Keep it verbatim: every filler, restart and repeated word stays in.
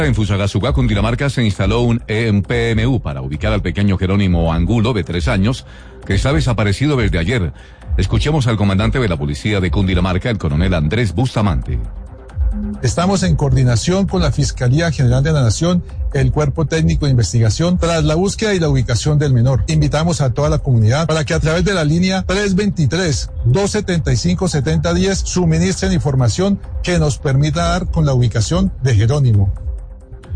En Fusagasugá, Cundinamarca, se instaló un E M P M U para ubicar al pequeño Jerónimo Angulo, de tres años, que está desaparecido desde ayer. Escuchemos al comandante de la policía de Cundinamarca, el coronel Andrés Bustamante. Estamos en coordinación con la Fiscalía General de la Nación, el Cuerpo Técnico de Investigación, tras la búsqueda y la ubicación del menor. Invitamos a toda la comunidad para que a través de la línea tres veintitrés, dos setenta y cinco, setenta diez suministren información que nos permita dar con la ubicación de Jerónimo.